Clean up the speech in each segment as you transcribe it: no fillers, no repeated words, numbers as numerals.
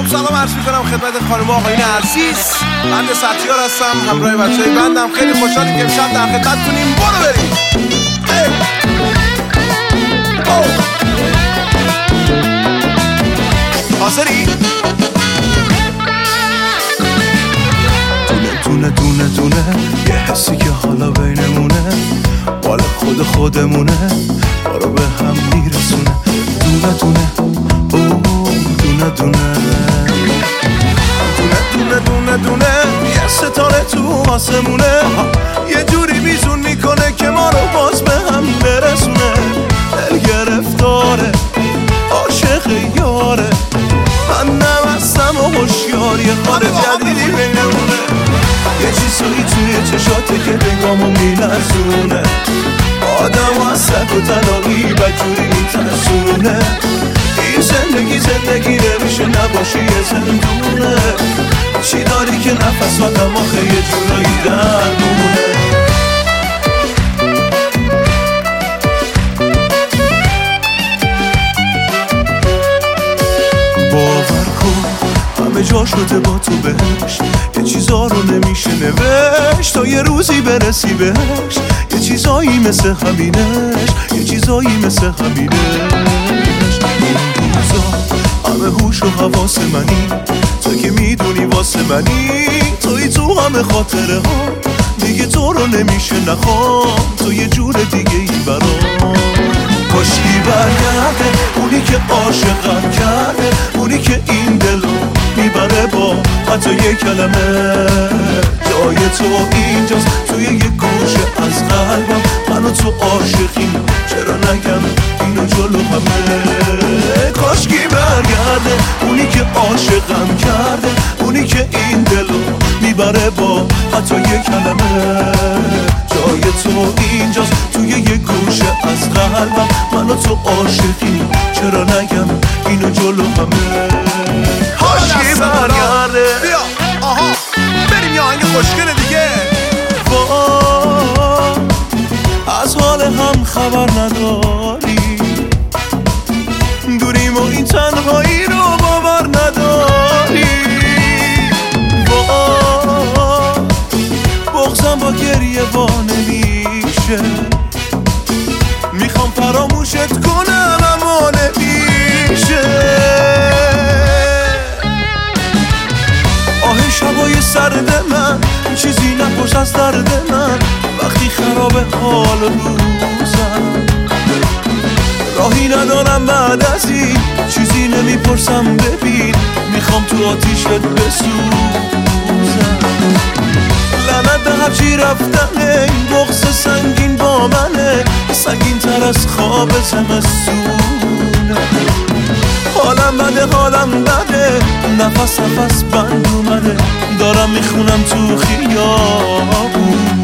سلام عرض میکنم خدمت خانم آقایون عزیز. بنده ستیار هستم، همراه بچه‌های بندم. خیلی خوشحالیم که امشب در خدمتتونیم. برو بریم. حاضری؟ دونه یه حسی که حالا بینمونه، بال خودمونه، ما رو به هم میرسونه. دونه یه ستاره تو آسمونه، یه جوری میزون میکنه که ما رو باز به هم برسونه. دل گرفتاره، عاشق یاره، من نمستم و هوشیار، یه خال جدیدی بینمونه. یه چیزایی توی چشاته که نگامو میلرزونه، آدم از سگ و تلاقی بدجوری میترسونه. این زندگی نمیشه نباشی یه زندونه، چی داری که نفساتم آخه یه جورایی درمونه. باور کن همه جا شده با تو بهش، یه چیزا رو نمیشه نوشت تا یه روزی برسی بهش. یه چیزایی مثل همینش، یه چیزایی مثل همینش. همه هوش و حواس منی، تو که میدونی واسه منی، توی تو همه خاطره ها، دیگه تو رو نمیشه نخوام، تو یه جور دیگه ای برام. کاشکی برگرده اونی که عاشقم کرده، اونی که این دلو میبره با حتی یه کلمه. جای تو اینجاست توی یه گوشه از قلبم، من و تو عاشقیم، چرا نگم اینو جلو همه. کاشکی برگرده اونی که عاشقم کرده، اونی که این دلو میبره با حتی یه کلمه. جای تو اینجاست توی یه گوشه از قلبم، من و تو عاشقیم، چرا نگم اینو جلو همه. کاشکی برگرده. بیا آها بریم یه آهنگ خوشگل دیگه. از حال هم خبر نداری، دوریم و این تنهایی رو باور نداری. بغضم با گریه با نمیشه، میخوام فراموشت کنم اما نمیشه. آه شبای سرد من، چیزی نپرس از درد من، وقتی خراب حال روزم. راهی ندارم بعد از این، چیزی نمیپرسم ببین، میخوام تو آتیشت بسوزم. لعنت به هرچی رفتنه، این بغض سنگین با منه، سنگین تر از خواب زمستونه. حالم بده، نفس بند اومده، دارم میخونم تو خیابون.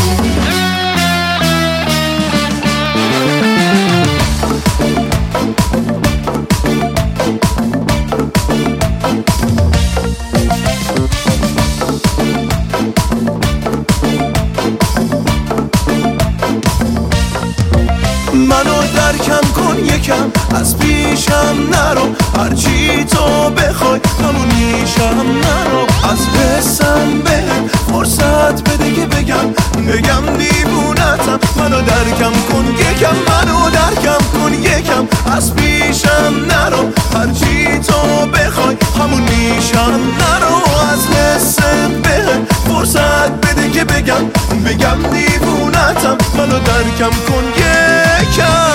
منو درکم کن یکم، از پیشم نرو، هرچی تو بخوای همون میشم. نرو از حسم بهم فرصت بده که بگم دیوونتم. منو درکم کن یکم، منو درکم کن یکم، از پیشم نرو، هرچی تو بخوای همون میشم. نرو از حسم بهم فرصت بده که بگم دیوونتم. منو درکم کن یکم.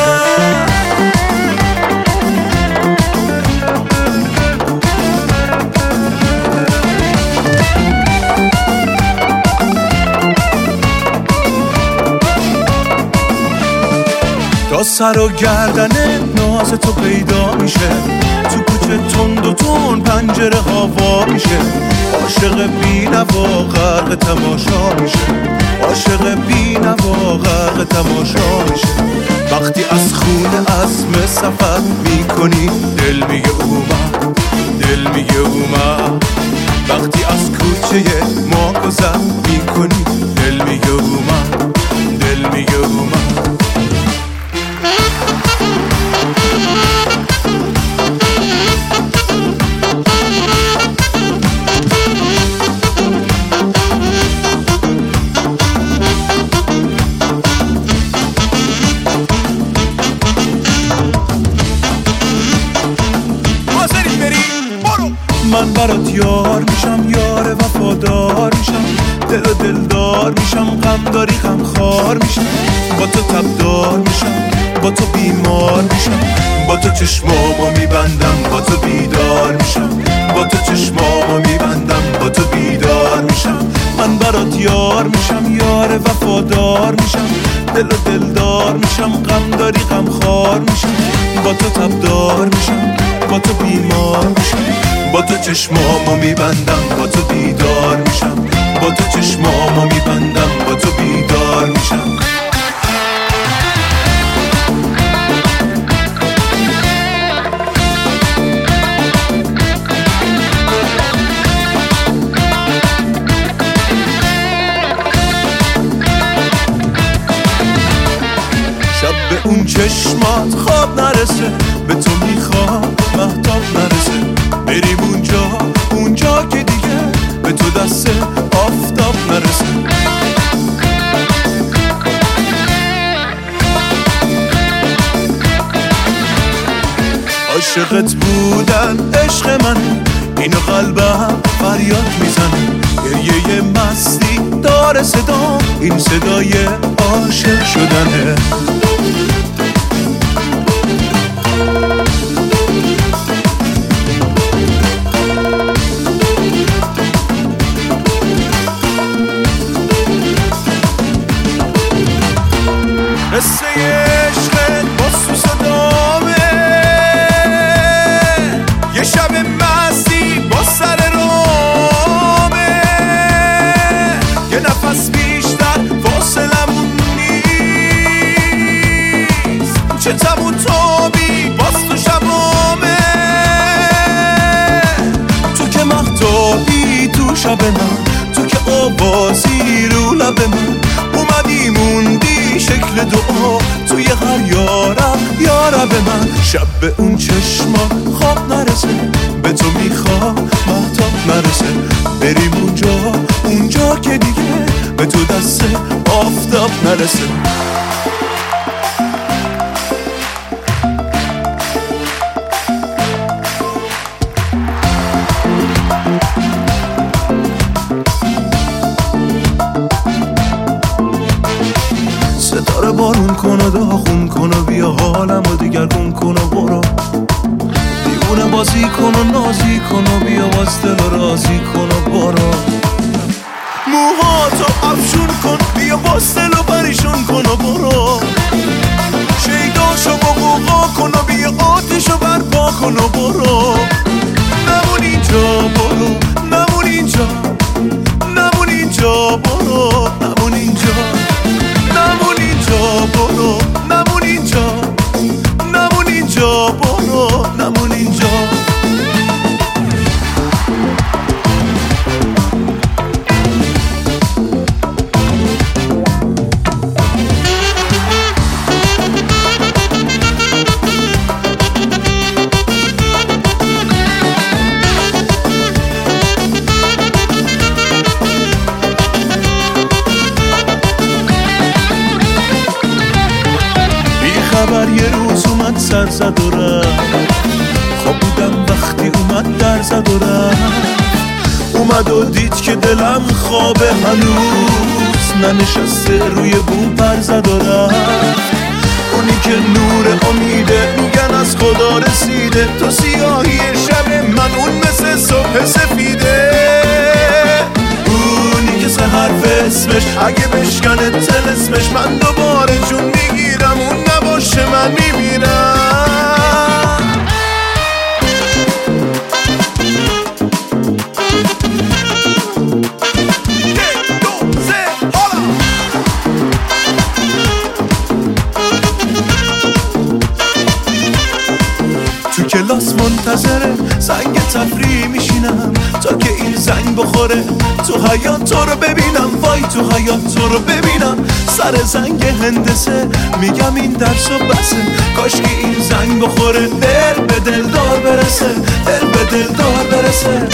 تا سر و گردن ناز تو پیدا میشه، تو کوچه تند و تون پنجره هوا میشه. عاشق بی‌نوا غرق تماشا میشه، عاشق بی‌نوا غرق تماشا میشه. وقتی از خونه عزم سفر میکنی، دل میگه اومد، دل میگه اومد. وقتی از کوچه ما گذر میکنی، دل میگه اومد، دل میگه اومد. برات یار میشم، یار وفادار میشم، دل و دلدار میشم، غم داری غم خار میشم، با تو تبدار میشم، با تو بیمار میشم، با تو چشمامو میبندم، با تو بیدار میشم، با تو چشمامو میبندم، با تو بیدار میشم. من برات یار میشم، یار وفادار میشم، دل و دلدار میشم، غم داری غم خار میشم، با تو تبدار میشم، با تو بیمار میشم، با تو چشمامو میبندم، با تو بیدار میشم، با تو چشمامو میبندم، با تو بیدار میشم. شب به اون چشمات خواب نرسه، به تو میخوام مهتاب نرسه، بریم اونجا که دیگه به تو دست آفتاب نرسه. عاشقت بودن عشق من، اینو قلبم فریاد میزنه، گریه مستی داره صدا، این صدای عاشق شدنه. قصه عشقت با سوس و دامه، یه شب مستی با سر رامه، یه نفس بیشتر فاصلمون نیست، چه تمون تابی باز تو شبامه، تو که مهتابی تو شب من، تو که آوازی رو لب من، اومدی موندی شکل دعا توی هر یارب من. شب به اون چشما خواب نرسه، به تو میخوام مهتاب نرسه، بریم اونجا که دیگه به تو دست آفتاب نرسه. ستاره بارون کن و داغون کن و بیا حالم و دیگرگون کن و برو، دیوونه بازی کن و نازی کن و بیا باز دل و رازی کن و برو، موهاتو افشون کن بیا باز دل و پریشون کن و برو، شیداشو با قوقا کن و بیا آتشو برپا کن و برو، نمون اینجا برو، نمون اینجا، نمون اینجا برو، نمون اینجا، نمون اینجا برو، نمون اینجا، نمون اینجا برو، نمون اینجا. خبر یه روز اومد سر زد و رفت، خواب بودم وقتی اومد در زد و رفت، اومد و دید که دلم خوابه هنوز ننشسته روی بوم پر زد و رفت، اونی که نور امیده میگن از خدا رسیده، تو سیاهی شب من اون مثل صبح سفیده، اونی که سهر اسمش اگه بشکنه تلسمش من دوباره جون میگیرم، اون نباشه من میمیرم. تو کلاس منتظره زنگ تفریح میشینم تا که این زنگ بخوره، تو حیات تو رو ببینم، وای تو حیات تو رو ببینم، سر زنگ هندسه میگم این درس و بسه، کاش که این زنگ بخوره، دل به دلدار برسه، دل به دلدار برسه.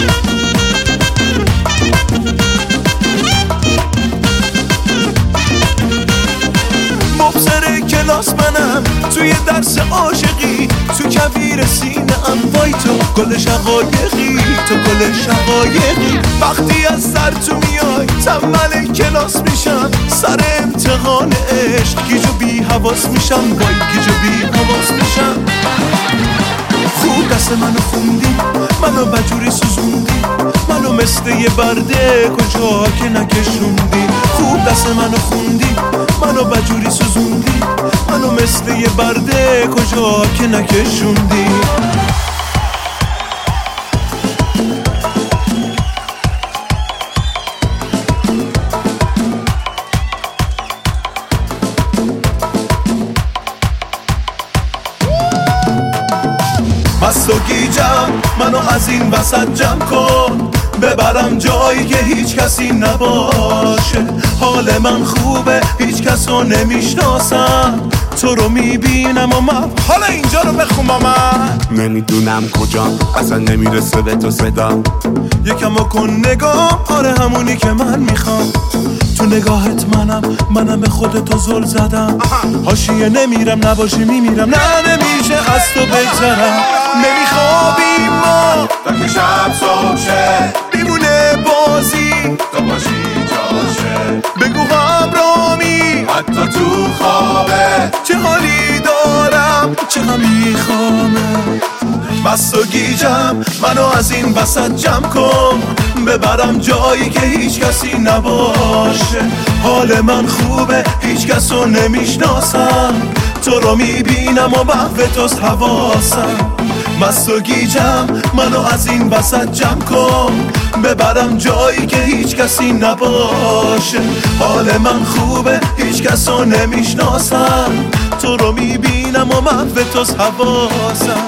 مبصر کلاس منم توی درس عاشقی، تو کویر سینه ام، وای تو گل شقایقی تو گل شقایقی. وقتی از سر تو میای تنبل کلاس میشم، سر امتحان عشق گیج و بی حواس میشم، وای گیج و بی حواس میشم. خوب دست منو خوندی، منو بجوری سوزوندی، منو مثل یه برده کجا که نکشوندی. خوب دست منو خوندی، منو بجوری سوزوندی، منو مثل یه برده کجا که نکشوندی. مست و گیجم منو از این وسط جمع کن، ببرم جایی که هیچ کسی نباشه. حال من خوبه هیچ کس رو نمیشناسم، تو رو میبینم و من حالا اینجا رو بخون با من. نمیدونم کجام اصلا نمیرسه به تو صدام، یکم کن نگاه، آره همونی که من میخوام. تو نگاهت منم به خودتو زل زدم. حاشیه نمیرم نباشی میمیرم، نه نمیشه از تو بگذرم. نمیخوابیم ما تا که شب صبح شه، بیمونه بازی تو باشی جاشه. بگو همرامی حتی تو خوابه چه حالی دارم چه هم میخوامه. مست و گیجم منو از این وسط جمع کن، ببرم جایی که هیچ کسی نباشه. حال من خوبه هیچ کس رو نمیشناسم، تو رو میبینم و محو توست حواسم. مست و گیجم منو از این وسط جمع کن، ببرم جایی که هیچ کسی نباشه. حال من خوبه هیچ کس رو نمیشناسم، تو رو میبینم و محو توست حواسم.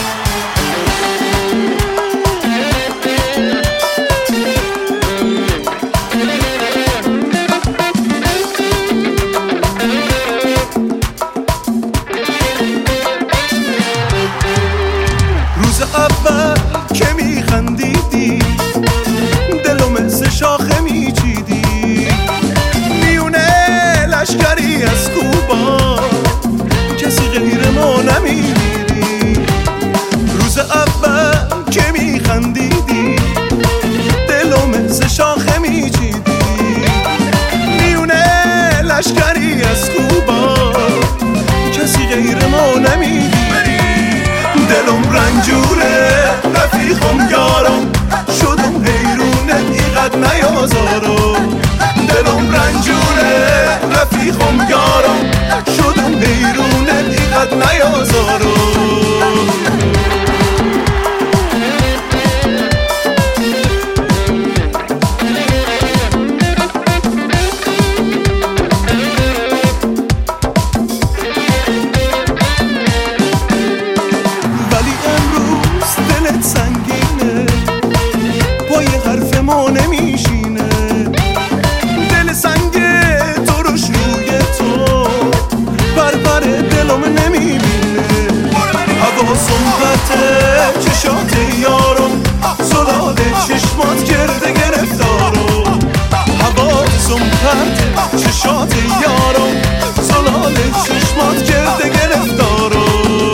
اول که میخندیدی دلو مثل شاخه میچیدی، میونه لشکری از خوبا کسی غیر ما نمیدیدی. روز اول که میخندیدی دلو مثل شاخه میچیدی، میونه لشکری از خوبا کسی غیر ما نمیدیدی. دلم رنجوره رفیقم یارم، شدم حیرونه اینقدر نیازارم. دلم رنجوره رفیقم یارم، شدم حیرونه اینقدر نیازارم. سنگینه پای حرف ما نمیشینه، دل سنگه تو روش روی تو پر دلم نمیبینه. حواسم پرته چشات یارم، زلال چشمات کرده گرفتارم. حواسم پرته چشات یارم، زلال چشمات کرده گرفتارم.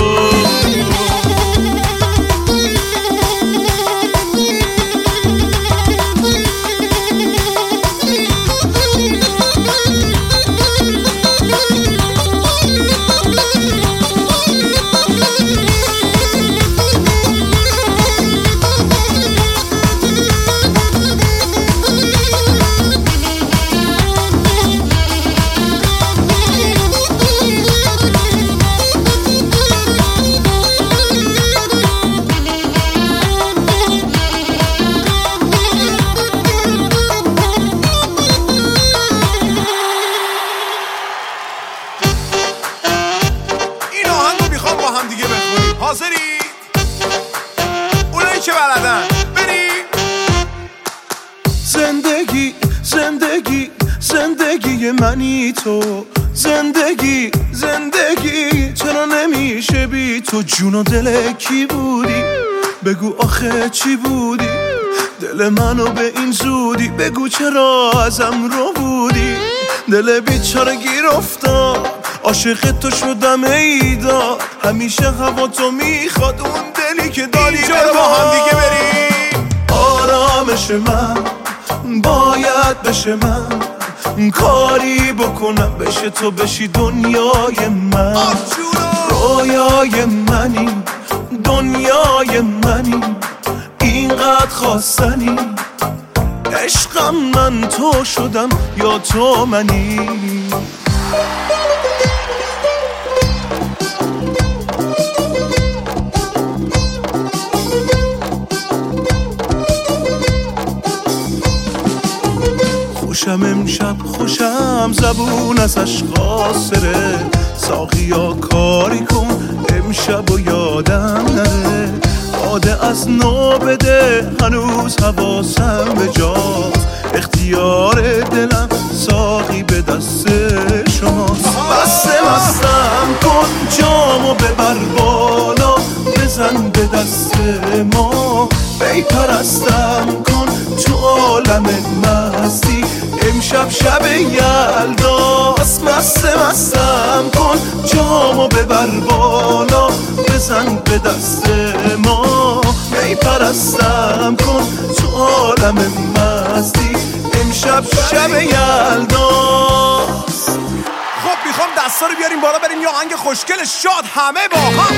حاضری؟ اونایی که بلدن بریم. زندگی زندگی زندگی منی تو، زندگی زندگی چرا نمیشه بی تو. جون و دل کی بودی بگو آخه چی بودی، دل منو به این زودی بگو چرا ازم رو بودی. دل بیچاره گیر افتاد عاشق تو شدم ایدا، همیشه هوا تو میخواد اون دلی که داری اینجا با هم دیگه بریم. آرامش من باید بشه، من کاری بکنم بشه تو بشی دنیای من. رویای منی، دنیای منی، اینقدر خواستنی، عشقم من تو شدم یا تو منی. خوشم امشب خوشم، زبون ازش قاصره، ساقیا کاری کن امشب و یادم نره. باده از نو بده هنوز حواسم به جاست، اختیار دلم ساقی به دست شماست. مستم کن جامو ببر بالا، بزن به دست ما، بی پرستم کن تو عالم مستی، امشب شب یلداست. مستم کن جامو ببر بالا، بزن به دست ما، می پرستم کن تو عالم مستی، امشب شب یلداست. خب میخوام دستا رو بیاریم بالا، بریم یا آهنگ خوشگل شاد همه با هم.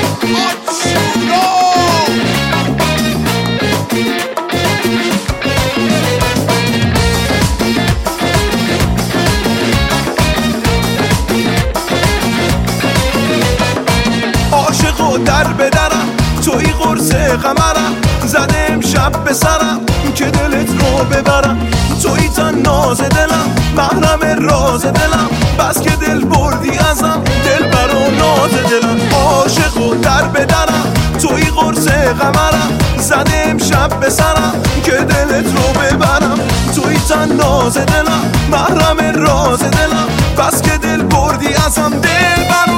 عاشق و در بدرم توی قرص قمرم، زده امشب به سرم که دلت رو ببرم. توی تن ناز دلم، محرم راز دلم، بس که دل بردی ازم، دل برا ناز دلم. عاشق و در بدرم توی قرص قمرم، زده امشب به سرم که دلت رو ببرم. توی تن ناز دلم، محرم راز دلم، بس که دل بردی ازم، دل برا